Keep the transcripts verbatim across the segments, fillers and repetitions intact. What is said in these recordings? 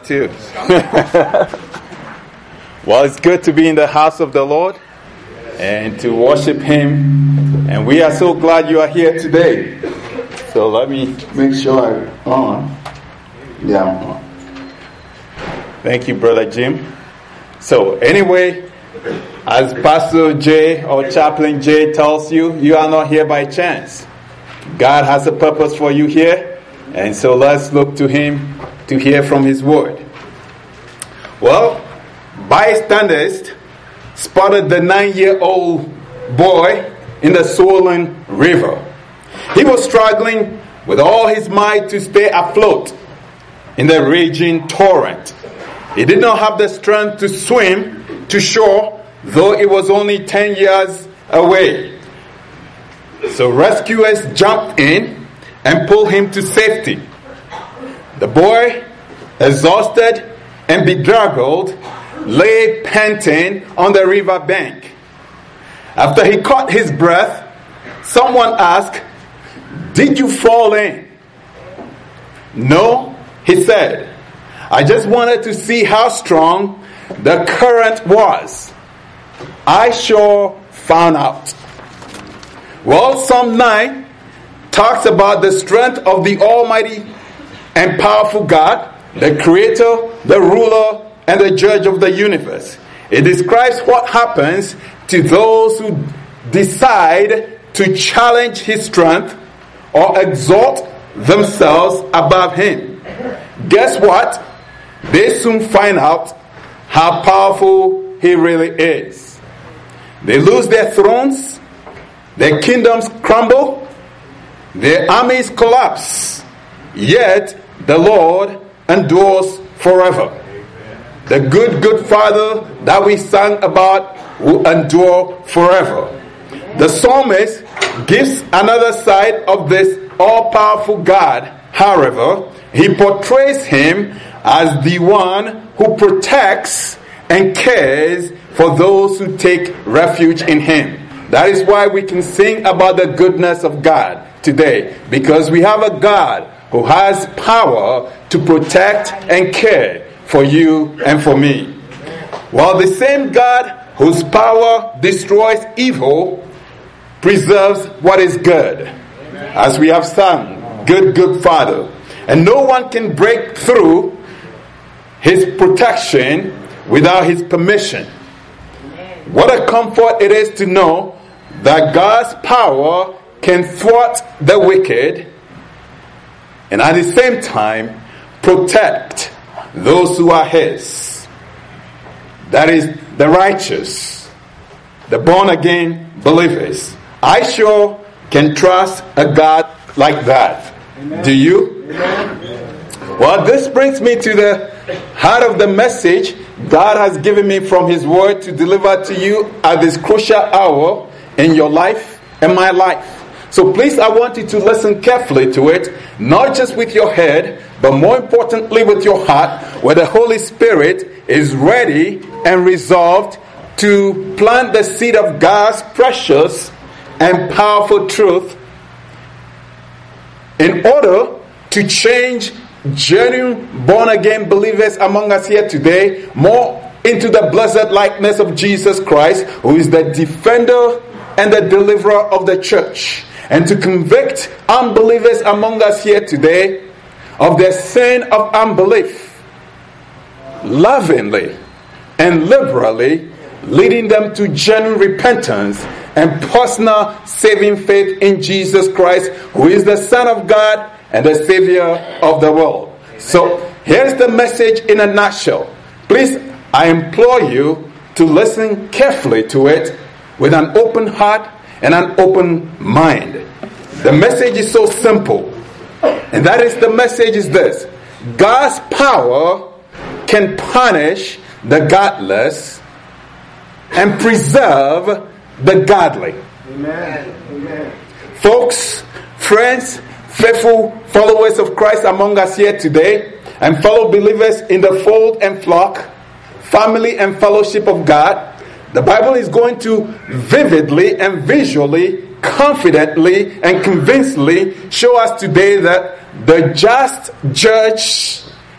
too. Well, it's good to be in the house of the Lord and to worship Him. And we are so glad you are here today. So let me make sure I'm on. Yeah, I'm on. Thank you, Brother Jim. So anyway, as Pastor Jay or Chaplain Jay tells you, you are not here by chance. God has a purpose for you here. And so let's look to Him to hear from His word. Well, bystanders spotted the nine-year-old boy in the swollen river. He was struggling with all his might to stay afloat in the raging torrent. He did not have the strength to swim to shore, though it was only ten yards away. So rescuers jumped in and pulled him to safety. The boy, exhausted and bedraggled, lay panting on the river bank. After he caught his breath, someone asked, "Did you fall in?" "No," he said. "I just wanted to see how strong the current was. I sure found out." Well, Psalm nine talks about the strength of the Almighty and powerful God, the Creator, the ruler, and the Judge of the universe. It describes what happens to those who decide to challenge His strength or exalt themselves above Him. Guess what? They soon find out how powerful He really is. They lose their thrones, their kingdoms crumble, their armies collapse. Yet the Lord endures forever. The good, good Father that we sang about will endure forever. The psalmist gives another side of this all-powerful God. However, he portrays Him as the one who protects and cares for those who take refuge in Him. That is why we can sing about the goodness of God today, because we have a God who has power to protect and care for you and for me. While the same God whose power destroys evil preserves what is good. As we have sung, good, good Father. And no one can break through His protection without His permission. What a comfort it is to know that God's power can thwart the wicked and at the same time protect those who are His. That is the righteous, the born-again believers. I sure can trust a God like that. Amen. Do you? Amen. Well, this brings me to the heart of the message God has given me from His word to deliver to you at this crucial hour in your life and my life. So please, I want you to listen carefully to it, not just with your head, but more importantly with your heart, where the Holy Spirit is ready and resolved to plant the seed of God's precious and powerful truth in order to change genuine born-again believers among us here today more into the blessed likeness of Jesus Christ, who is the defender and the deliverer of the church, and to convict unbelievers among us here today of their sin of unbelief, lovingly and liberally leading them to genuine repentance and personal saving faith in Jesus Christ, who is the Son of God and the Savior of the world. So here's the message in a nutshell. Please, I implore you to listen carefully to it with an open heart and an open mind. The message is so simple, and that is the message is this: God's power can punish the godless and preserve the godly. Amen. Amen. Folks, friends, faithful followers of Christ among us here today, and fellow believers in the fold and flock, family and fellowship of God, the Bible is going to vividly and visually, confidently and convincingly show us today that the just judge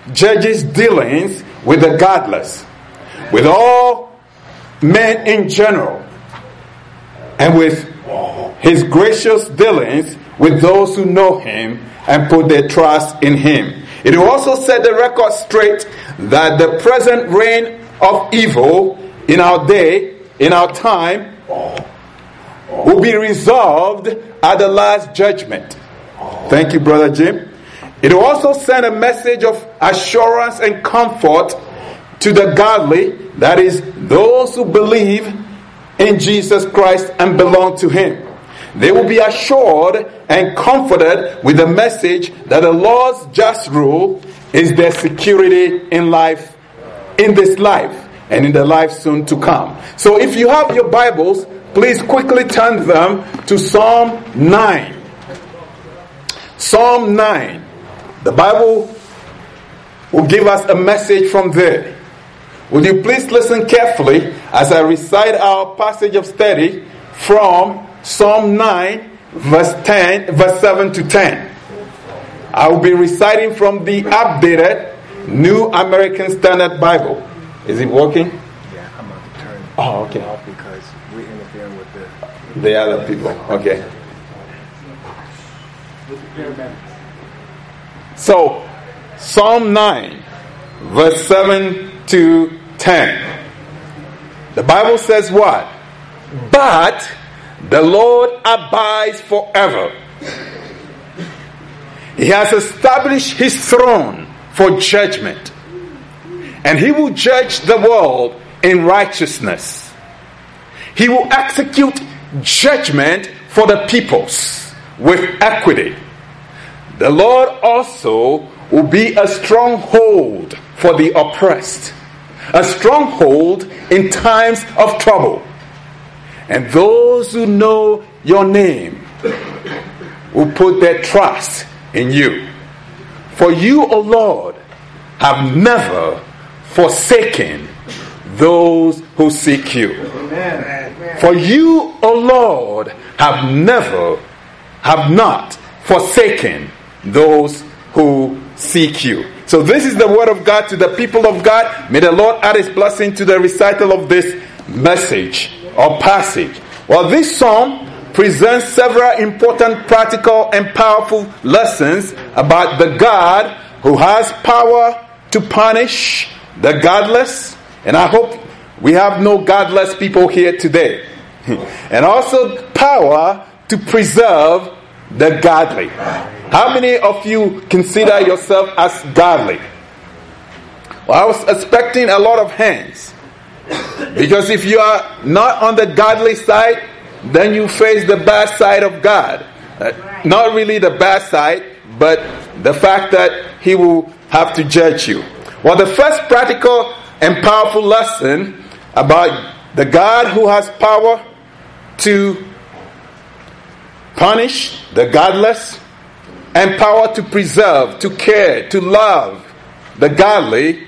judges' dealings with the godless, with all men in general, and with his gracious dealings with those who know him and put their trust in him. It will also set the record straight that the present reign of evil in our day, in our time, will be resolved at the last judgment. Thank you, Brother Jim. It will also send a message of assurance and comfort to the godly, that is, those who believe in Jesus Christ and belong to him. They will be assured and comforted with the message that the Lord's just rule is their security in life, in this life, and in the life soon to come. So if you have your Bibles, please quickly turn them to Psalm nine. Psalm nine. The Bible will give us a message from there. Would you please listen carefully as I recite our passage of study from Psalm nine, verse ten, verse seven to ten. I will be reciting from the updated New American Standard Bible. Is it working? Yeah, I'm about to turn it oh, okay. off because we're interfering with the the other people. Okay. So, Psalm nine, verse seven to ten. The Bible says what? But the Lord abides forever. He has established his throne for judgment, and he will judge the world in righteousness. He will execute judgment for the peoples with equity. The Lord also will be a stronghold for the oppressed, a stronghold in times of trouble. And those who know your name will put their trust in you. For you, O Lord, have never forsaken those who seek you. Amen. For you, O Lord, have never, have not forsaken those who seek you. So this is the word of God to the people of God. May the Lord add his blessing to the recital of this message or passage. Well, this psalm presents several important, practical, and powerful lessons about the God who has power to punish the godless. And I hope we have no godless people here today. And also power to preserve the godly. How many of you consider yourself as godly? Well, I was expecting a lot of hands. Because if you are not on the godly side, then you face the bad side of God. Uh, not really the bad side, but the fact that he will have to judge you. Well, the first practical and powerful lesson about the God who has power to punish the godless and power to preserve, to care, to love the godly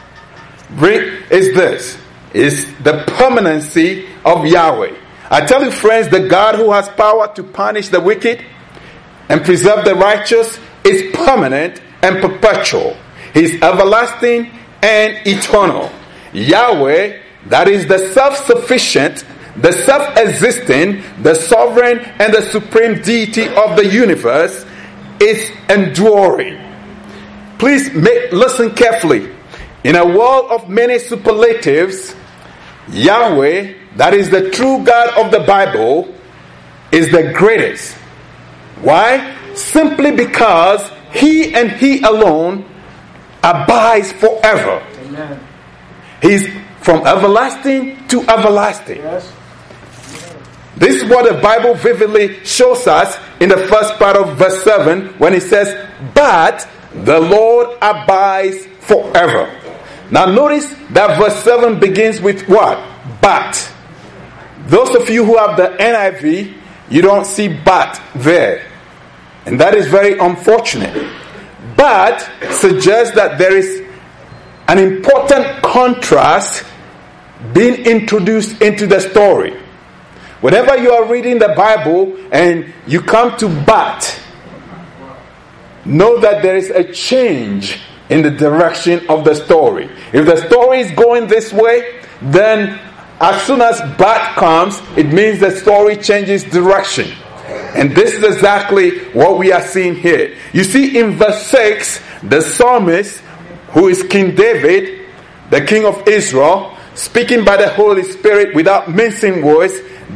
is this. Is the permanency of Yahweh. I tell you, friends, the God who has power to punish the wicked and preserve the righteous is permanent and perpetual. He is everlasting and eternal. Yahweh, that is the self-sufficient, the self-existing, the sovereign and the supreme deity of the universe, is enduring. Please make, listen carefully. In a world of many superlatives, Yahweh, that is the true God of the Bible, is the greatest. Why? Simply because he and he alone abides forever. Amen. He's from everlasting to everlasting. Yes. This is what the Bible vividly shows us in the first part of verse seven when it says, but the Lord abides forever. Now notice that verse seven begins with what? But. Those of you who have the N I V, you don't see but there. And that is very unfortunate. But suggests that there is an important contrast being introduced into the story. Whenever you are reading the Bible and you come to but, know that there is a change in the direction of the story. If the story is going this way, then as soon as bad comes, it means the story changes direction. And this is exactly what we are seeing here. You see, in verse six, the psalmist, who is King David, the king of Israel, speaking by the Holy Spirit without mincing words,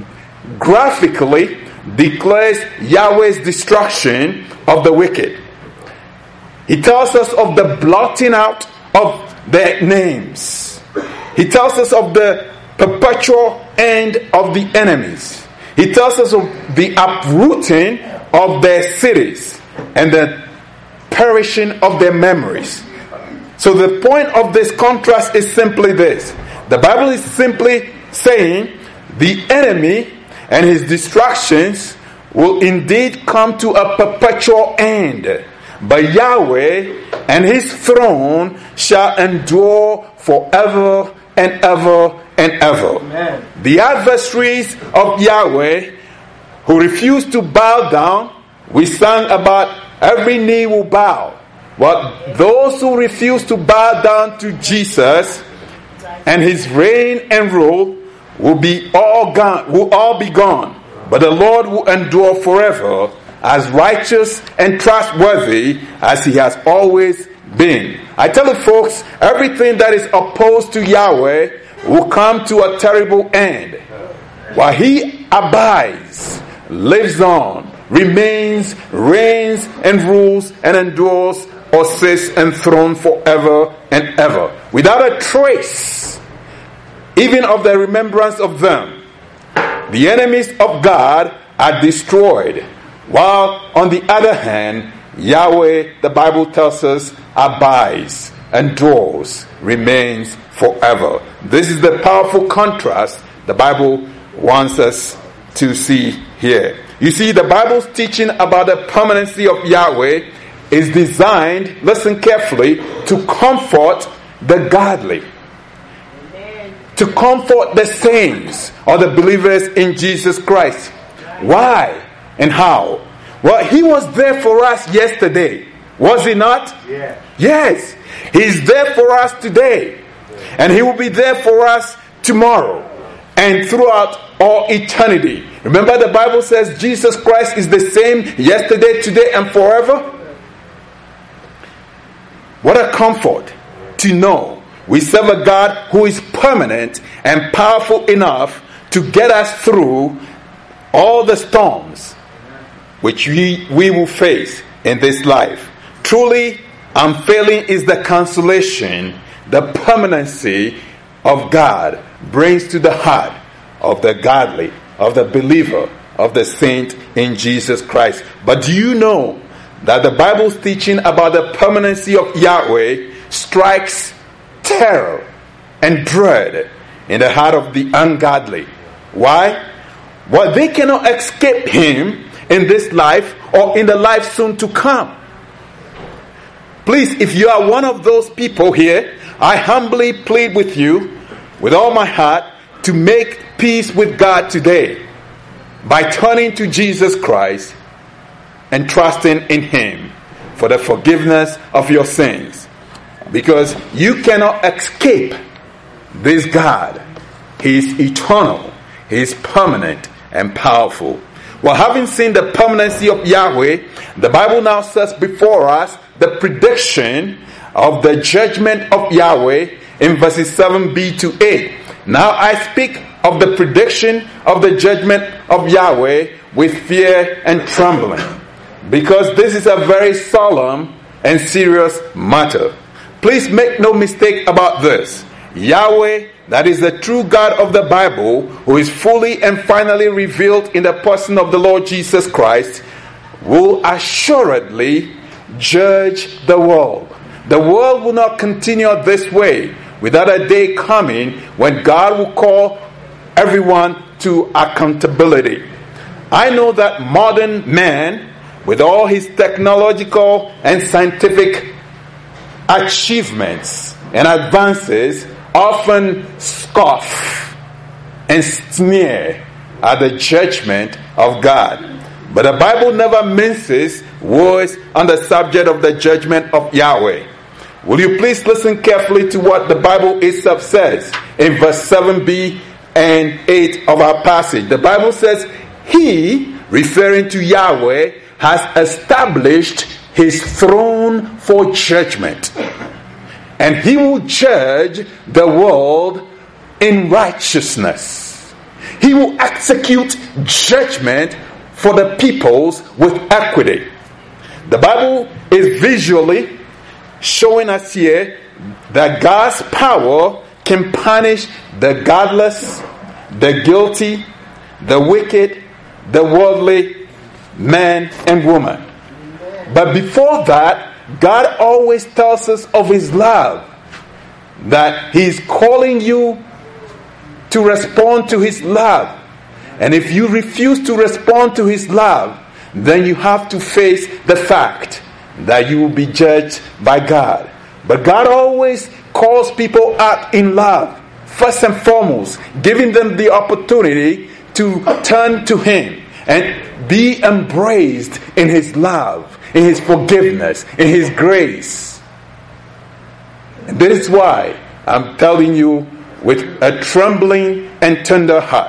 graphically declares Yahweh's destruction of the wicked. He tells us of the blotting out of their names. He tells us of the perpetual end of the enemies. He tells us of the uprooting of their cities and the perishing of their memories. So the point of this contrast is simply this. The Bible is simply saying the enemy and his distractions will indeed come to a perpetual end. But Yahweh and his throne shall endure forever and ever and ever. Amen. The adversaries of Yahweh who refuse to bow down, we sang about every knee will bow. But those who refuse to bow down to Jesus and his reign and rule will be all gone, will all be gone. But the Lord will endure forever, as righteous and trustworthy as he has always been. I tell you folks, everything that is opposed to Yahweh will come to a terrible end. While he abides, lives on, remains, reigns and rules and endures or sits enthroned forever and ever, without a trace even of the remembrance of them. The enemies of God are destroyed, while on the other hand, Yahweh, the Bible tells us, abides, endures, remains forever. This is the powerful contrast the Bible wants us to see here. You see, the Bible's teaching about the permanency of Yahweh is designed, listen carefully, to comfort the godly. To comfort the saints or the believers in Jesus Christ. Why and how? Well, he was there for us yesterday. Was he not? Yeah. Yes. He's there for us today. And he will be there for us tomorrow and throughout all eternity. Remember, the Bible says Jesus Christ is the same yesterday, today, and forever. What a comfort to know we serve a God who is permanent and powerful enough to get us through all the storms which we, we will face in this life. Truly, unfailing is the consolation the permanency of God brings to the heart of the godly, of the believer, of the saint in Jesus Christ. But do you know that the Bible's teaching about the permanency of Yahweh strikes terror and dread in the heart of the ungodly? Why? Well, they cannot escape him in this life or in the life soon to come. Please, if you are one of those people here, I humbly plead with you with all my heart to make peace with God today by turning to Jesus Christ and trusting in him for the forgiveness of your sins. Because you cannot escape this God. He is eternal. He is permanent and powerful. Well, having seen the permanency of Yahweh, the Bible now sets before us the prediction of the judgment of Yahweh in verses seven b to eight. Now I speak of the prediction of the judgment of Yahweh with fear and trembling, because this is a very solemn and serious matter. Please make no mistake about this. Yahweh, that is the true God of the Bible, who is fully and finally revealed in the person of the Lord Jesus Christ, will assuredly judge the world. The world will not continue this way without a day coming when God will call everyone to accountability. I know that modern man, with all his technological and scientific achievements and advances, often scoff and sneer at the judgment of God. But the Bible never minces words on the subject of the judgment of Yahweh. Will you please listen carefully to what the Bible itself says in verse seven b and eight of our passage? The Bible says, He, referring to Yahweh, has established His throne for judgment, and He will judge the world in righteousness. He will execute judgment for the peoples with equity. The Bible is visually showing us here that God's power can punish the godless, the guilty, the wicked, the worldly man and woman. But before that, God always tells us of His love, that He's calling you to respond to His love. And if you refuse to respond to His love, then you have to face the fact that you will be judged by God. But God always calls people out in love, first and foremost, giving them the opportunity to turn to Him and be embraced in His love, in His forgiveness, in His grace. And this is why I'm telling you with a trembling and tender heart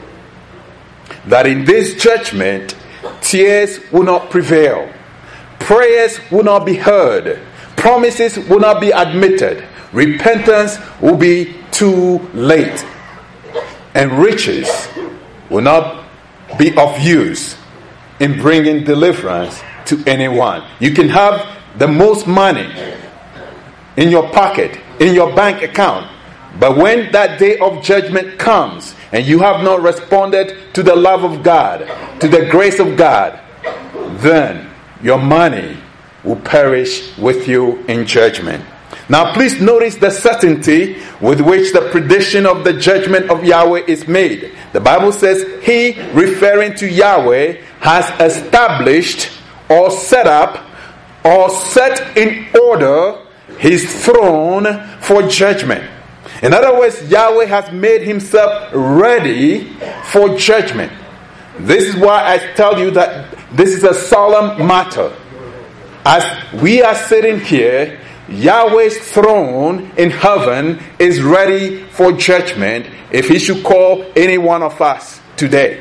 that in this judgment, tears will not prevail, prayers will not be heard, promises will not be admitted, repentance will be too late, and riches will not be of use in bringing deliverance to anyone. You can have the most money in your pocket, in your bank account, but when that day of judgment comes and you have not responded to the love of God, to the grace of God, then your money will perish with you in judgment. Now please notice the certainty with which the prediction of the judgment of Yahweh is made. The Bible says, He, referring to Yahweh, has established or set up or set in order His throne for judgment. In other words, Yahweh has made Himself ready for judgment. This is why I tell you that this is a solemn matter. As we are sitting here, Yahweh's throne in heaven is ready for judgment if He should call any one of us today.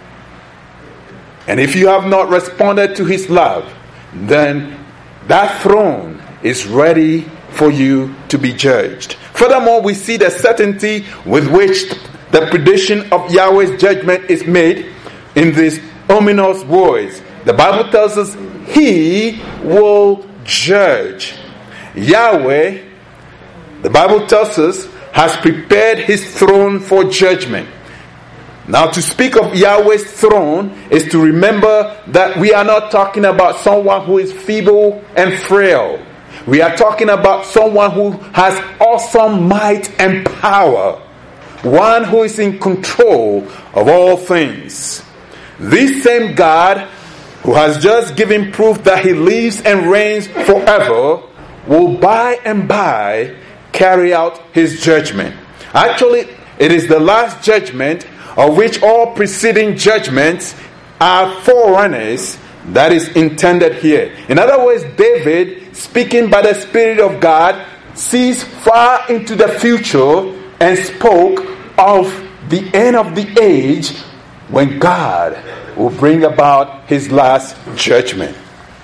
And if you have not responded to His love, then that throne is ready for you to be judged. Furthermore, we see the certainty with which the prediction of Yahweh's judgment is made in these ominous words. The Bible tells us He will judge. Yahweh, the Bible tells us, has prepared His throne for judgment. Now, to speak of Yahweh's throne is to remember that we are not talking about someone who is feeble and frail. We are talking about someone who has awesome might and power. One who is in control of all things. This same God who has just given proof that He lives and reigns forever will by and by carry out His judgment. Actually, it is the last judgment of which all preceding judgments are forerunners that is intended here. In other words, David, speaking by the Spirit of God, sees far into the future and spoke of the end of the age when God will bring about His last judgment.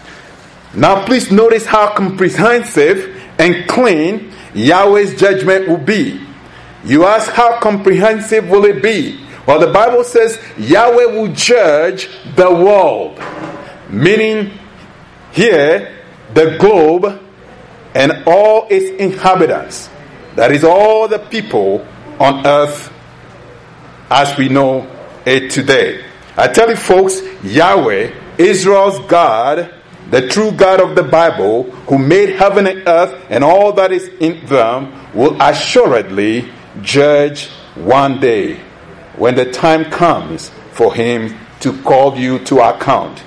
Now please notice how comprehensive and clean Yahweh's judgment will be. You ask, how comprehensive will it be? Well, the Bible says Yahweh will judge the world. Meaning here, the globe and all its inhabitants. That is all the people on earth as we know it today. I tell you folks, Yahweh, Israel's God, the true God of the Bible, who made heaven and earth and all that is in them, will assuredly judge one day when the time comes for Him to call you to account.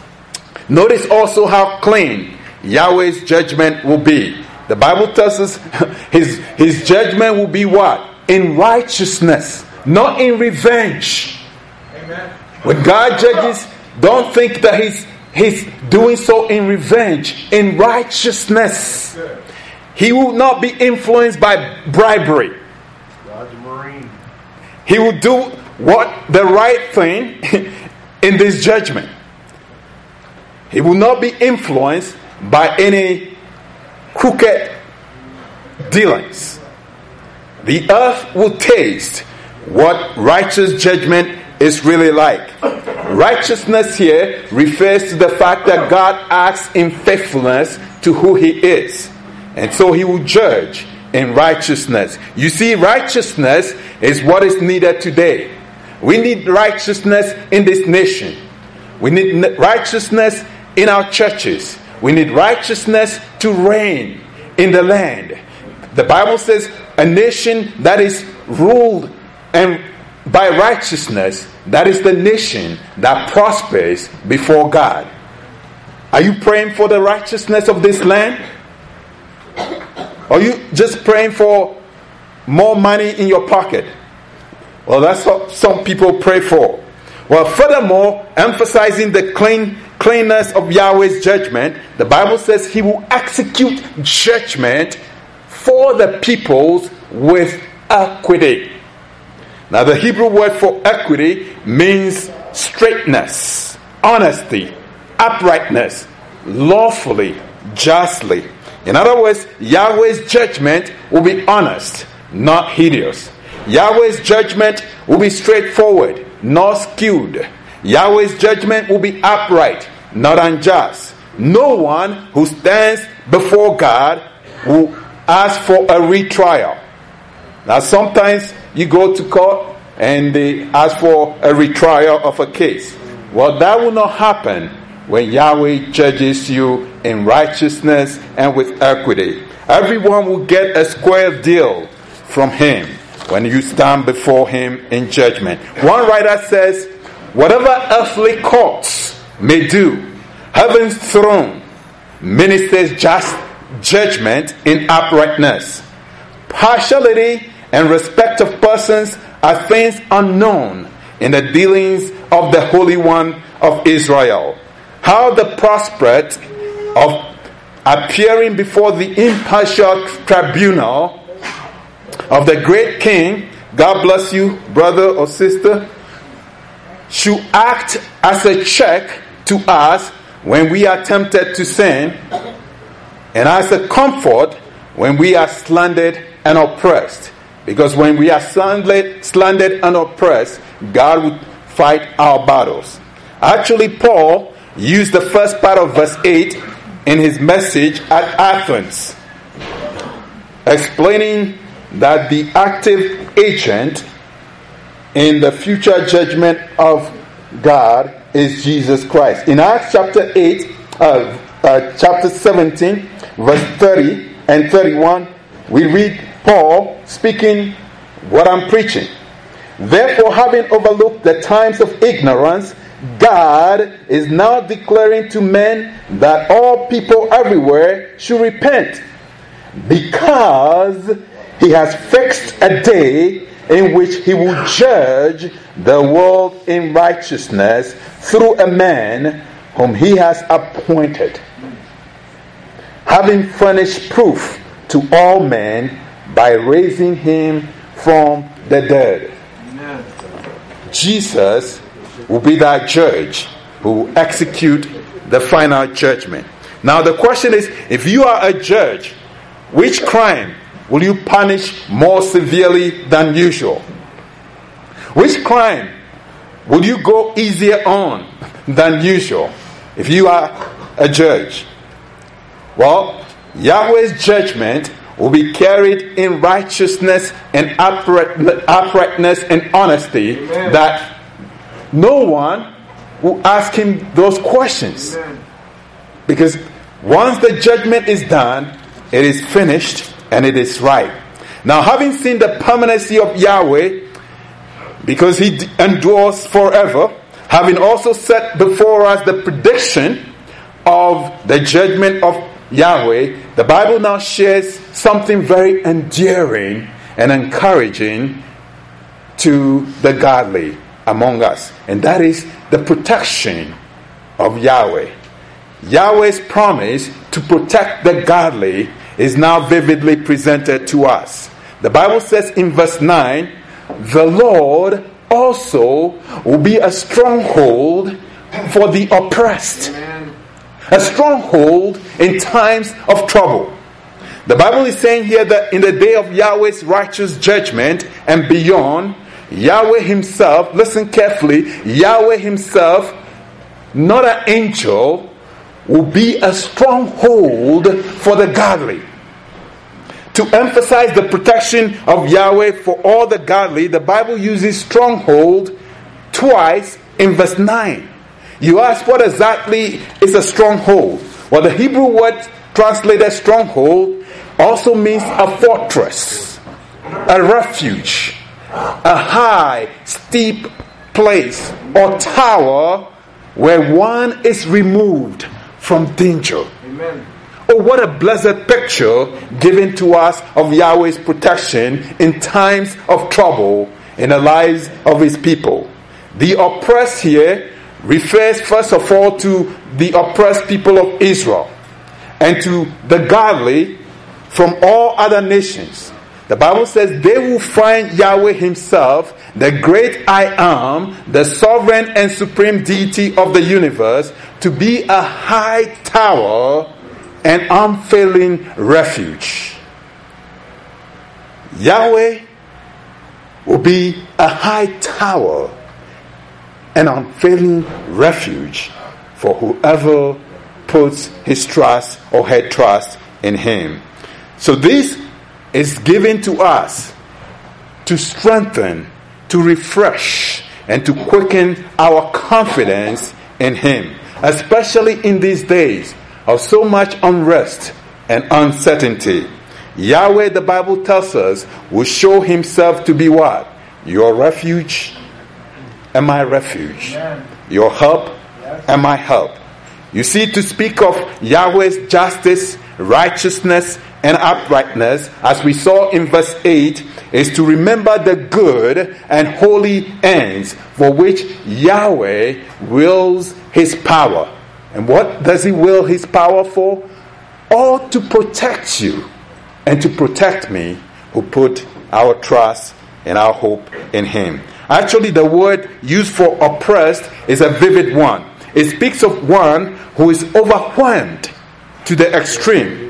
Notice also how clean Yahweh's judgment will be. The Bible tells us his, his judgment will be what? In righteousness, not in revenge. Amen. When God judges, don't think that He's, he's doing so in revenge, in righteousness. He will not be influenced by bribery. Roger Marine. He will do what the right thing in this judgment. He will not be influenced by any crooked dealings. The earth will taste what righteous judgment is really like. Righteousness here refers to the fact that God acts in faithfulness to who He is. And so He will judge in righteousness. You see, righteousness is what is needed today. We need righteousness in this nation. We need righteousness in our churches. We need righteousness to reign in the land. The Bible says a nation that is ruled and by righteousness, that is the nation that prospers before God. Are you praying for the righteousness of this land? Or are you just praying for more money in your pocket? Well, that's what some people pray for. Well, furthermore, emphasizing the clean, cleanness of Yahweh's judgment, the Bible says He will execute judgment for the peoples with equity. Now, the Hebrew word for equity means straightness, honesty, uprightness, lawfully, justly. In other words, Yahweh's judgment will be honest, not hideous. Yahweh's judgment will be straightforward, not skewed. Yahweh's judgment will be upright, not unjust. No one who stands before God will ask for a retrial. Now, sometimes you go to court and they ask for a retrial of a case. Well, that will not happen when Yahweh judges you in righteousness and with equity. Everyone will get a square deal from Him when you stand before Him in judgment. One writer says, whatever earthly courts may do, heaven's throne ministers just judgment in uprightness. Partiality and respect of persons are things unknown in the dealings of the Holy One of Israel. How the prospect of appearing before the impartial tribunal of the great King, God bless you, brother or sister, should act as a check to us when we are tempted to sin, and as a comfort when we are slandered and oppressed. Because when we are slandered, slandered and oppressed, God will fight our battles. Actually, Paul used the first part of verse eight in his message at Athens, explaining that the active agent in the future judgment of God is Jesus Christ. In Acts chapter eight, uh, uh, chapter seventeen, verse thirty and thirty-one, we read Paul speaking what I'm preaching. Therefore, having overlooked the times of ignorance, God is now declaring to men that all people everywhere should repent, because He has fixed a day in which He will judge the world in righteousness through a man whom He has appointed, having furnished proof to all men by raising Him from the dead. Amen. Jesus will be that judge who will execute the final judgment. Now the question is, if you are a judge, which crime will you punish more severely than usual? Which crime will you go easier on than usual if you are a judge? Well, Yahweh's judgment will be carried in righteousness and uprightness and honesty. Amen. That no one will ask Him those questions. Amen. Because once the judgment is done, it is finished and it is right. Now, having seen the permanency of Yahweh, because He endures forever, having also set before us the prediction of the judgment of Yahweh, the Bible now shares something very endearing and encouraging to the godly among us, and that is the protection of Yahweh. Yahweh's promise to protect the godly is now vividly presented to us. The Bible says in verse nine, the Lord also will be a stronghold for the oppressed. Amen. A stronghold in times of trouble. The Bible is saying here that in the day of Yahweh's righteous judgment and beyond, Yahweh himself, listen carefully, Yahweh himself, not an angel, will be a stronghold for the godly. To emphasize the protection of Yahweh for all the godly, the Bible uses stronghold twice in verse nine. You ask, what exactly is a stronghold? Well, the Hebrew word translated stronghold also means a fortress, a refuge, a high, steep place or tower where one is removed from danger. Amen. Oh, what a blessed picture given to us of Yahweh's protection in times of trouble in the lives of his people. The oppressed here refers first of all to the oppressed people of Israel and to the godly from all other nations. The Bible says they will find Yahweh himself, the great I Am, the sovereign and supreme deity of the universe, to be a high tower and unfailing refuge. Yahweh will be a high tower and unfailing refuge for whoever puts his trust or her trust in him. So this is given to us to strengthen, to refresh, and to quicken our confidence in him, especially in these days of so much unrest and uncertainty. Yahweh, the Bible tells us, will show himself to be what? Your refuge and my refuge. Amen. Your help yes. and my help. You see, to speak of Yahweh's justice, righteousness, and uprightness, as we saw in verse eight, is to remember the good and holy ends for which Yahweh wills his power. And what does he will his power for? All to protect you and to protect me who put our trust and our hope in him. Actually, the word used for oppressed is a vivid one. It speaks of one who is overwhelmed to the extreme,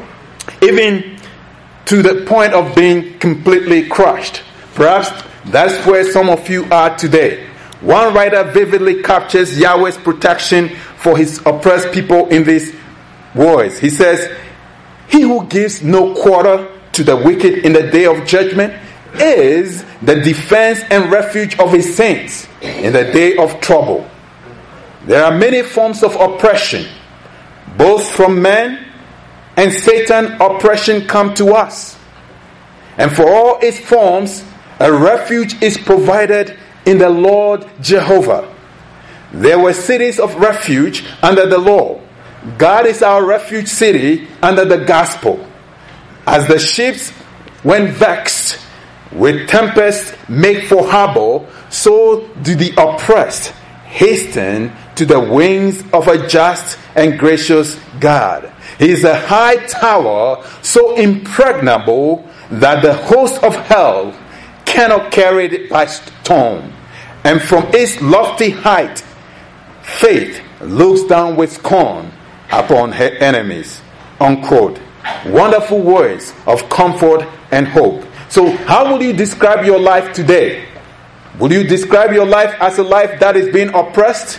even to the point of being completely crushed. Perhaps that's where some of you are today. One writer vividly captures Yahweh's protection for his oppressed people in these words. He says, he who gives no quarter to the wicked in the day of judgment is the defense and refuge of his saints in the day of trouble. There are many forms of oppression, both from man and Satan. Oppression come to us, and for all its forms, a refuge is provided in the Lord Jehovah. There were cities of refuge under the law. God is our refuge city under the gospel. As the ships, when vexed with tempest, make for harbor, so do the oppressed hasten to the wings of a just and gracious God. He is a high tower, so impregnable that the host of hell cannot carry it by storm. And from its lofty height, faith looks down with scorn upon her enemies. Unquote. Wonderful words of comfort and hope. So how will you describe your life today? Will you describe your life as a life that is being oppressed?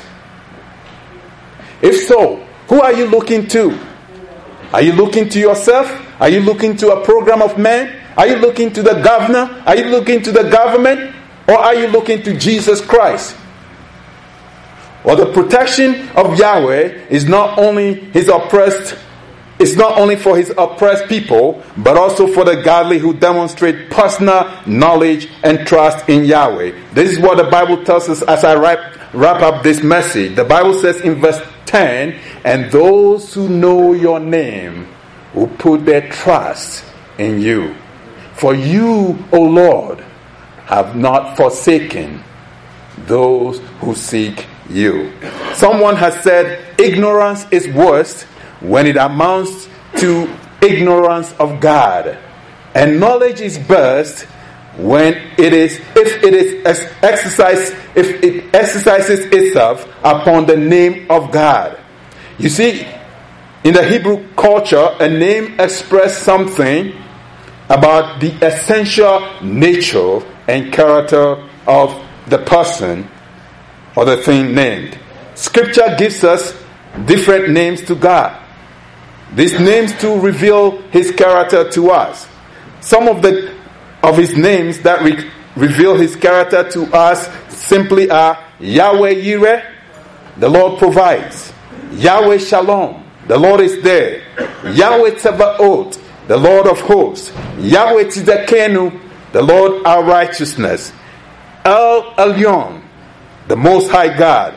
If so, who are you looking to? Are you looking to yourself? Are you looking to a program of men? Are you looking to the governor? Are you looking to the government? Or are you looking to Jesus Christ? Well, the protection of Yahweh is not only his oppressed, it's not only for his oppressed people, but also for the godly who demonstrate personal knowledge and trust in Yahweh. This is what the Bible tells us as I wrap, wrap up this message. The Bible says in verse ten, and those who know your name will put their trust in you. For you, O Lord, have not forsaken those who seek you. Someone has said ignorance is worst when it amounts to ignorance of God, and knowledge is burst when it is if it is exercise if it exercises itself upon the name of God. You see, in the Hebrew culture, a name expressed something about the essential nature and character of the person or the thing named. Scripture gives us different names to God. These names to reveal His character to us. Some of the of His names that re- reveal His character to us simply are Yahweh Yireh, the Lord provides. Yahweh Shalom, the Lord is there. Yahweh Tzebaoth, the Lord of hosts. Yahweh Tzidkenu, the Lord our righteousness. El Elyon, the Most High God.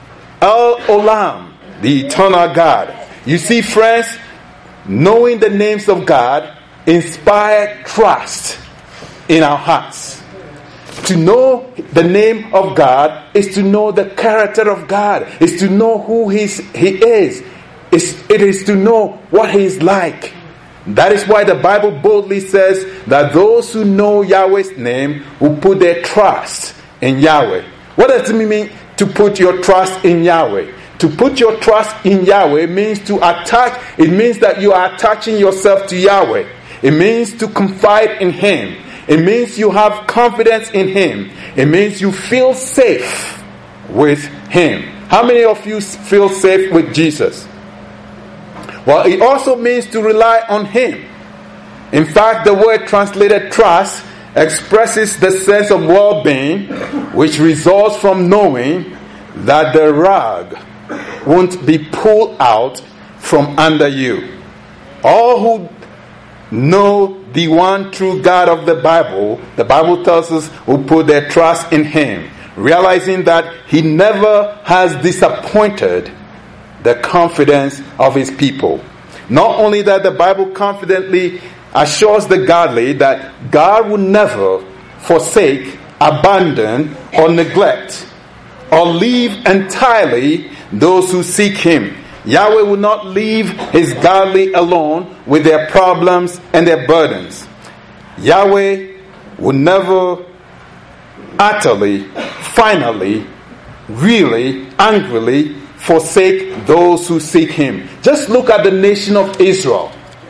El Olam, the eternal God. You see, friends, knowing the names of God inspire trust in our hearts. To know the name of God is to know the character of God, is to know who he's, He is. It's, it is to know what He is like. That is why the Bible boldly says that those who know Yahweh's name will put their trust in Yahweh. What does it mean to put your trust in Yahweh? To put your trust in Yahweh means to attach, it means that you are attaching yourself to Yahweh. It means to confide in Him. It means you have confidence in Him. It means you feel safe with Him. How many of you feel safe with Jesus? Well, it also means to rely on Him. In fact, the word translated trust expresses the sense of well-being which results from knowing that the rug won't be pulled out from under you. All who know the one true God of the Bible, the Bible tells us, will put their trust in Him, realizing that He never has disappointed the confidence of His people. Not only that, the Bible confidently assures the godly that God will never forsake, abandon, or neglect, or leave entirely those who seek Him. Yahweh will not leave His godly alone with their problems and their burdens. Yahweh will never utterly, finally, really, angrily forsake those who seek Him. Just look at the nation of Israel.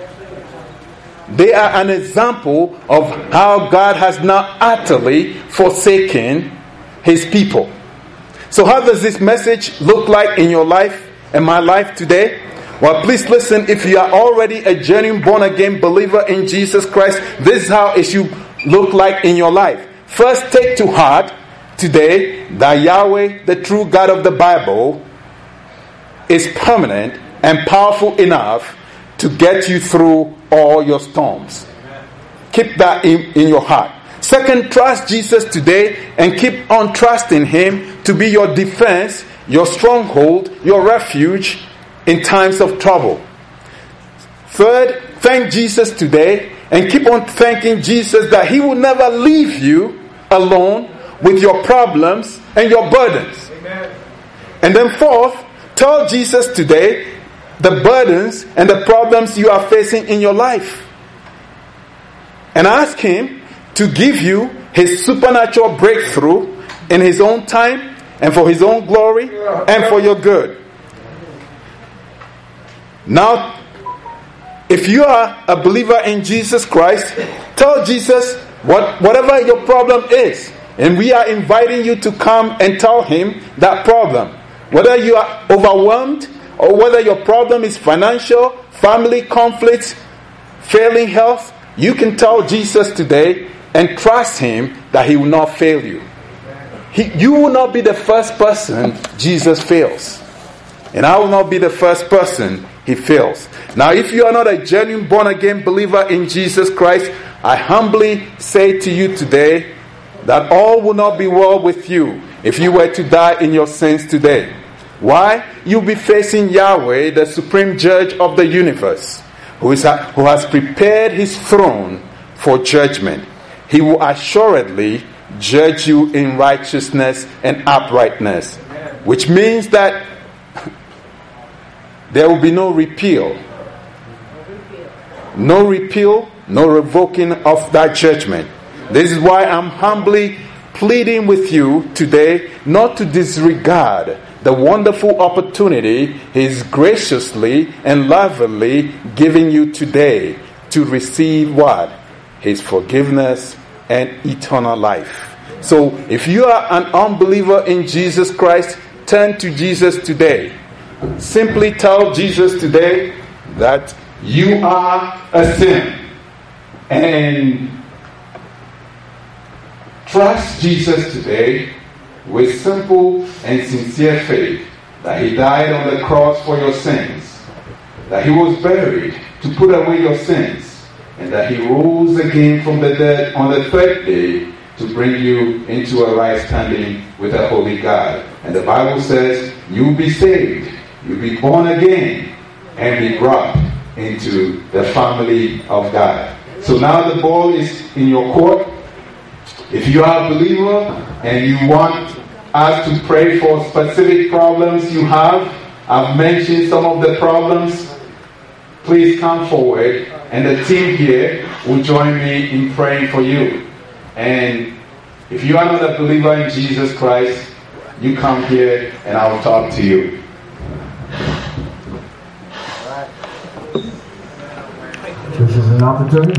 They are an example of how God has not utterly forsaken His people. So how does this message look like in your life and my life today? Well, please listen. If you are already a genuine born-again believer in Jesus Christ, this is how it should look like in your life. First, take to heart today that Yahweh, the true God of the Bible, is permanent and powerful enough to get you through all your storms. Keep that in, in your heart. Second, trust Jesus today and keep on trusting Him to be your defense, your stronghold, your refuge in times of trouble. Third, thank Jesus today and keep on thanking Jesus that He will never leave you alone with your problems and your burdens. Amen. And then fourth, tell Jesus today the burdens and the problems you are facing in your life. And ask Him to give you His supernatural breakthrough in His own time and for His own glory and for your good. Now, if you are a believer in Jesus Christ, tell Jesus what whatever your problem is. And we are inviting you to come and tell Him that problem. Whether you are overwhelmed or whether your problem is financial, family conflicts, failing health, you can tell Jesus today and trust Him that He will not fail you. He, you will not be the first person Jesus fails. And I will not be the first person He fails. Now, if you are not a genuine born-again believer in Jesus Christ, I humbly say to you today that all will not be well with you if you were to die in your sins today. Why? You'll be facing Yahweh, the supreme judge of the universe, who is who has prepared His throne for judgment. He will assuredly judge you in righteousness and uprightness, which means that there will be no repeal. no repeal, no revoking of that judgment. This is why I'm humbly pleading with you today not to disregard the wonderful opportunity He's graciously and lovingly giving you today to receive what? His forgiveness and eternal life. So if you are an unbeliever in Jesus Christ, turn to Jesus today. Simply tell Jesus today that you are a sinner. And trust Jesus today with simple and sincere faith that He died on the cross for your sins, that He was buried to put away your sins, and that He rose again from the dead on the third day to bring you into a right standing with a holy God. And the Bible says you'll be saved, you'll be born again, and be brought into the family of God. So now the ball is in your court. If you are a believer and you want us to pray for specific problems you have, I've mentioned some of the problems, please come forward and the team here will join me in praying for you. And if you are not a believer in Jesus Christ, you come here and I'll talk to you. This is an opportunity.